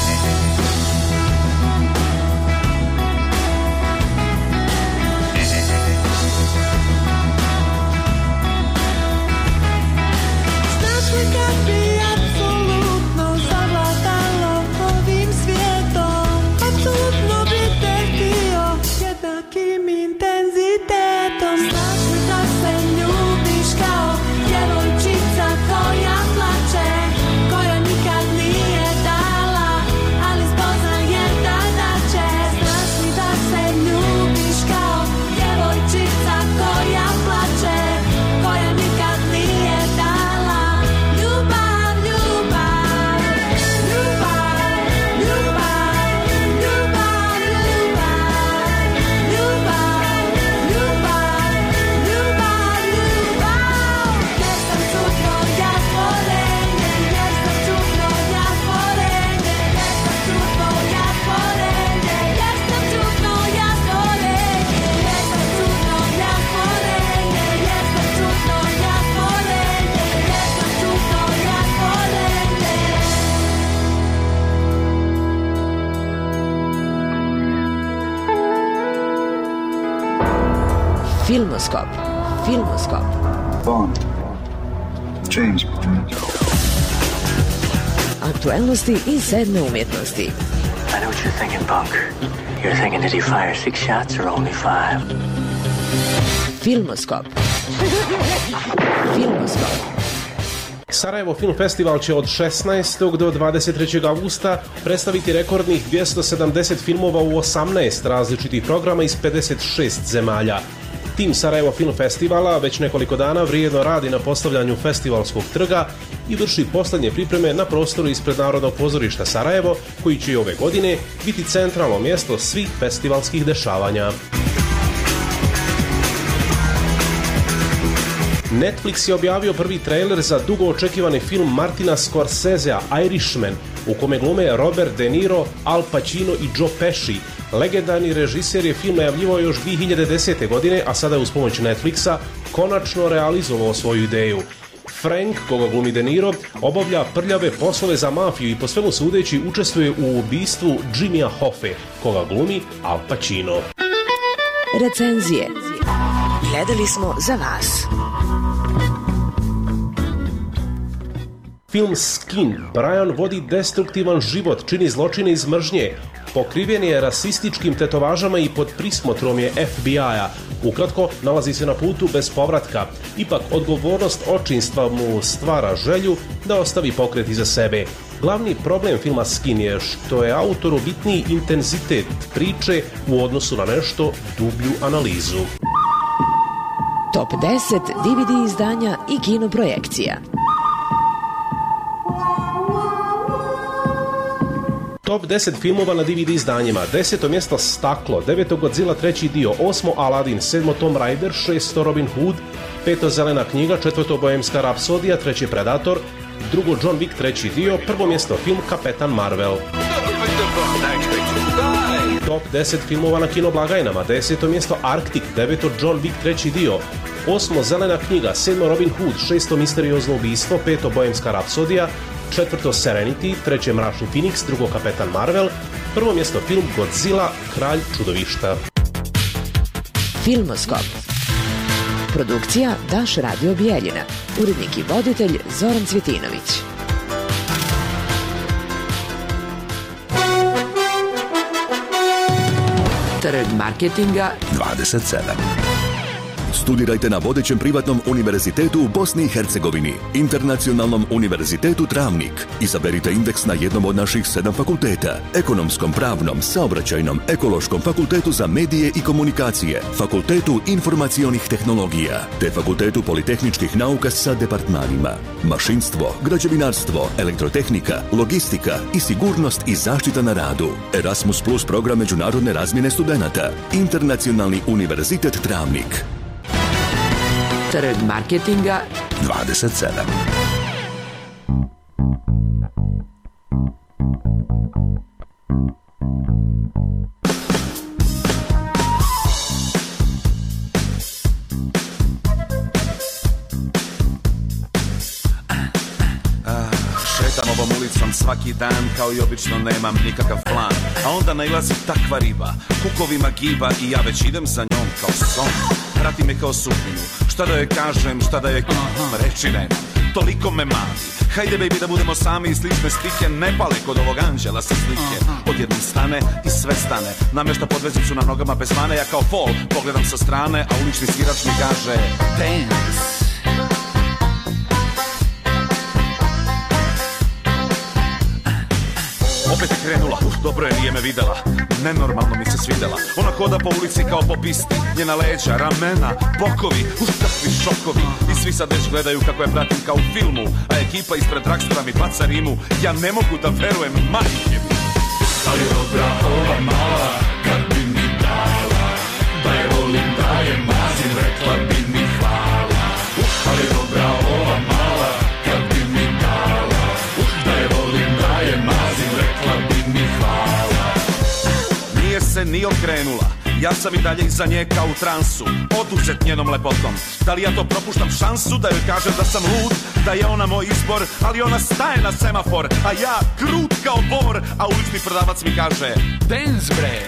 Znaš li kad bi apsolutno zavladalo ovim svijetom, apsolutno bi te htio jednakim intenzitetom. Znaš li da se ljubiš kao djevojčica koja plače, koja nikad nije dala, ali spoznaje da daće. Znaš li da se ljubiš kao djevojčica koja plače, koja nikad nije dala. Ljubav, ljubav, ljubav, ljubav, ljubav, ljubav, ljubav, ljubav, ljubav. Jer sam čudno ja stvorenje, jer sam čudno ja stvorenje, jer sam čudno ja stvorenje, jer sam čudno ja stvorenje, jer sam čudno ja stvorenje, jer sam čudno ja stvorenje, jer sam čudno ja stvorenje. Filmoskop. Filmoskop. Bond. James Bond. Aktualnosti i sedme umjetnosti. I know what you're thinking, punk. You're thinking, did he fire 6 shots or only 5? Filmoskop. Filmoskop. Sarajevo Film Festival će od 16. do 23. augusta predstaviti rekordnih 270 filmova u 18 različitih programa iz 56 zemalja. Tim Sarajevo Film Festivala već nekoliko dana vrijedno radi na postavljanju festivalskog trga i vrši posljednje pripreme na prostoru ispred Narodnog pozorišta Sarajevo, koji će i ove godine biti centralno mjesto svih festivalskih dešavanja. Netflix je objavio prvi trailer za dugo očekivani film Martina Scorsesea Irishman, u kome glume Robert De Niro, Al Pacino i Joe Pesci. Legendarni režiser je film najavljivao još 2010. godine, a sada je uz pomoć Netflixa konačno realizovao svoju ideju. Frank, koga glumi De Niro, obavlja prljave poslove za mafiju i po svemu sudeći učestvuje u ubistvu Jimmya Hoffe, koga glumi Al Pacino. Recenzije. Gledali smo za vas. Film Skin. Brian vodi destruktivan život, čini zločine iz mržnje. Pokriven je rasističkim tetovažama i pod prismotrom je FBI-a. Ukratko, nalazi se na putu bez povratka. Ipak, odgovornost očinstva mu stvara želju da ostavi pokret iza sebe. Glavni problem filma Skin je što je autoru bitniji intenzitet priče u odnosu na nešto dublju analizu. Top 10 DVD izdanja i kinoprojekcija. Top 10 filmova na DVD izdanjima. 10. mjesto Staklo, 9. Godzilla 3. dio, 8. Aladdin, 7. Tomb Raider, 6. Robin Hood, 5. Zelena knjiga, 4. Bohemska rapsodija, 3. Predator, 2. John Wick 3. dio, 1. mjesto film Kapetan Marvel. Top 10 filmova na kinoblagajnama. 10. mjesto Arctic, 9. John Wick 3. dio, 8. Zelena knjiga, 7. Robin Hood, 6. Misteriozno ubistvo, 5. Bohemska rapsodija, 4. Serenity, 3. Mračni Phoenix, 2. Kapetan Marvel, 1. mjesto film Godzilla, Kralj čudovišta. Filmoskop. Produkcija Daš Radio Bijeljina. Urednik i voditelj Zoran Cvjetinović. Trg marketinga 27. Studirajte na vodećem privatnom univerzitetu u Bosni i Hercegovini, Internacionalnom univerzitetu Travnik. Izaberite indeks na jednom od naših 7 fakulteta: ekonomskom, pravnom, saobraćajnom, ekološkom, fakultetu za medije i komunikacije, fakultetu informacionih tehnologija, te fakultetu politehničkih nauka sa departmanima mašinstvo, građevinarstvo, elektrotehnika, logistika i sigurnost i zaštita na radu. Erasmus Plus program međunarodne razmjene studenata. Internacionalni univerzitet Travnik. Trg marketinga 27. Šetam ovom ulicom svaki dan, kao i obično nemam nikakav plan. A onda nailazi takva riba, kukovima giba i ja već idem za njom kao son. Prati me kao sudbinu, šta da joj kažem, šta da joj reći nemam. Toliko me mali, hajde baby da budemo sami i slične stike ne pale kod ovog anđela sa slike. Odjednom stane i sve stane, namješta podvezicu na nogama bez mane. Ja kao fol pogledam sa strane, a ulični svirač mi kaže dance. Opet je krenula, dobro je nije me videla, nenormalno mi se svidela. Ona hoda po ulici kao po pisti, njena leđa, ramena, bokovi, kakvi šokovi. I svi sad već gledaju kako je pratim kao u filmu, a ekipa ispred dragstora mi baca rimu. Ja ne mogu da verujem, majke mi. Ali dobra ova mala, kad bi mi dala, da je volim, da je mazim, rekla bi mi hvala. Ali dobra ova mala, kad bi mi dala, da je volim, da je mazim, rekla bi mi hvala. Nije se ni okrenula, ja sam i dalje iza nje kao u transu, oduzet njenom lepotom. Da li ja to propuštam šansu da joj kažem da sam lud, da je ona moj izbor, ali ona staje na semafor, a ja krut kao bor, a ulični prodavac mi kaže dance bre.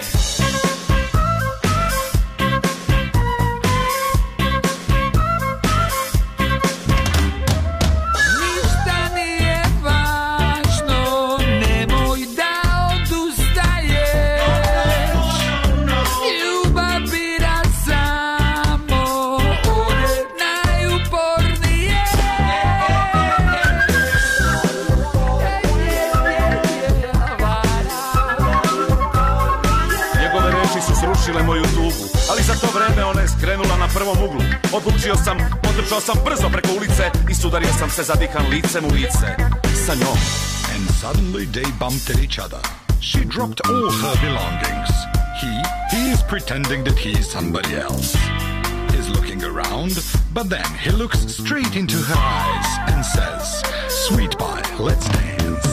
Moju tugu, ali za to vreme ona je skrenula na prvom uglu. Odlučio sam, podržao sam brzo preko ulice i sudario sam se zadihan licem u lice sa njom. And suddenly they bumped at each other. She dropped all her belongings. He is pretending that he is somebody else. His is looking around, but then he looks straight into her eyes and says, "Sweet pie, let's dance."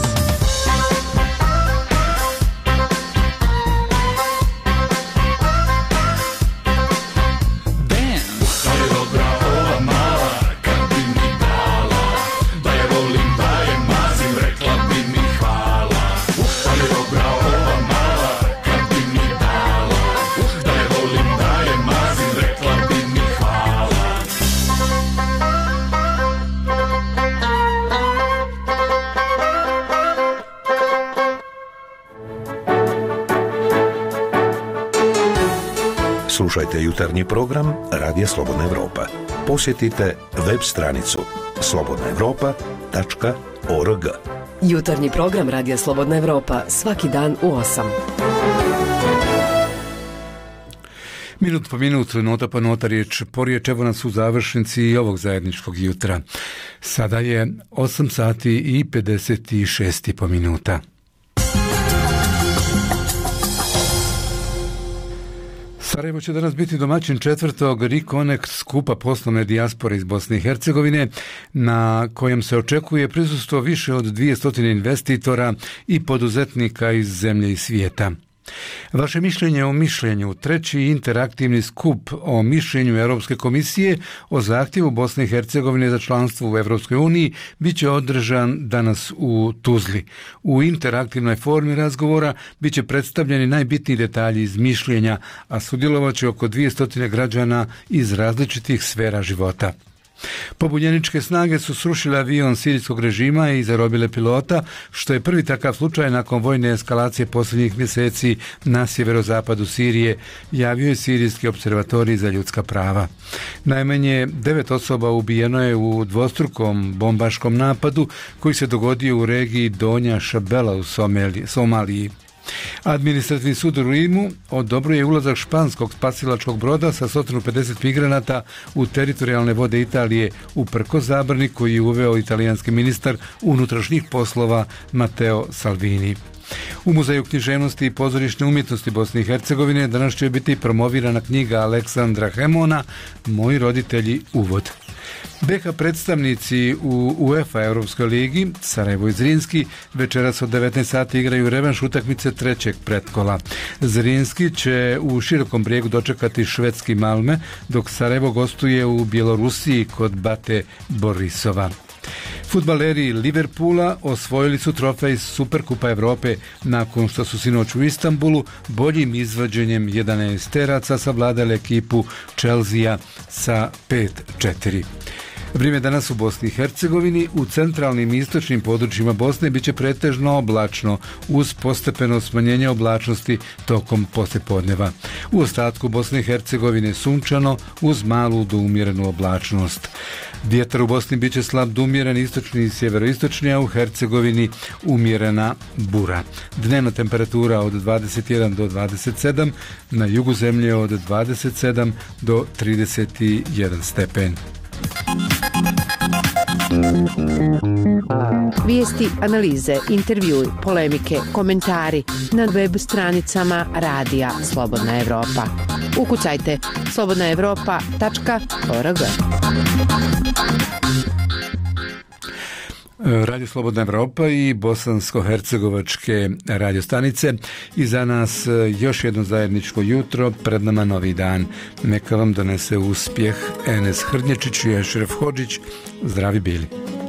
Slušajte jutarnji program Radija Slobodna Evropa. Posjetite web stranicu slobodnaevropa.org. Jutarnji program Radija Slobodna Evropa svaki dan u 8. Minut po minut, nota po nota, riječ po riječ, evo nas u završnici ovog zajedničkog jutra. Sada je 8 sati i 56 po minuta. Sarajevo će danas biti domaćin 4. Reconnect skupa poslovne dijaspore iz Bosne i Hercegovine, na kojem se očekuje prisustvo više od 200 investitora i poduzetnika iz zemlje i svijeta. Vaše mišljenje o mišljenju, treći interaktivni skup o mišljenju Europske komisije o zahtjevu Bosne i Hercegovine za članstvo u Europskoj uniji bit će održan danas u Tuzli. U interaktivnoj formi razgovora bit će predstavljeni najbitniji detalji iz mišljenja, a sudjelovat će oko 200 građana iz različitih sfera života. Pobunjeničke snage su srušile avion sirijskog režima i zarobile pilota, što je prvi takav slučaj nakon vojne eskalacije posljednjih mjeseci na sjeverozapadu Sirije, javio je Sirijski observatorij za ljudska prava. Najmanje 9 osoba ubijeno je u dvostrukom bombaškom napadu koji se dogodio u regiji Donja Šabela u Somaliji. Administrativni sud u Rimu odobrio je ulazak španskog spasilačkog broda sa 150 migranata u teritorijalne vode Italije uprkos zabrani koji je uveo italijanski ministar unutrašnjih poslova Matteo Salvini. U Muzeju književnosti i pozorišne umjetnosti Bosne i Hercegovine danas će biti promovirana knjiga Aleksandra Hemona "Moji roditelji uvod". BiH predstavnici u UEFA Europskoj ligi, Sarajevo i Zrinski, večeras od 19 sati igraju revanš utakmice trećeg pretkola. Zrinski će u Širokom Brijegu dočekati švedski Malme, dok Sarajevo gostuje u Bjelorusiji kod Bate Borisova. Fudbaleri Liverpoola osvojili su trofej Superkupa Evrope nakon što su sinoć u Istanbulu boljim izvođenjem 11 teraca savladali ekipu Chelsea sa 5-4. Vrijeme danas u Bosni i Hercegovini, u centralnim i istočnim područjima Bosne bit će pretežno oblačno uz postepeno smanjenje oblačnosti tokom poslijepodneva. U ostatku Bosne i Hercegovine sunčano uz malu do umjerenu oblačnost. Vjetar u Bosni bit će slab do umjeren istočni i sjeveroistočni, a u Hercegovini umjerena bura. Dnevna temperatura od 21 do 27, na jugu zemlje od 27 do 31 stepen. Vijesti, analize, intervjui, polemike, komentari na web stranicama Radija Slobodna Evropa. Ukucajte slobodnaevropa.org. Radio Slobodna Evropa i bosansko-hercegovačke radiostanice. I za nas još jedno zajedničko jutro, pred nama novi dan. Neka vam donese uspjeh. Enes Hrnječić i Ešref Hodžić. Zdravi bili.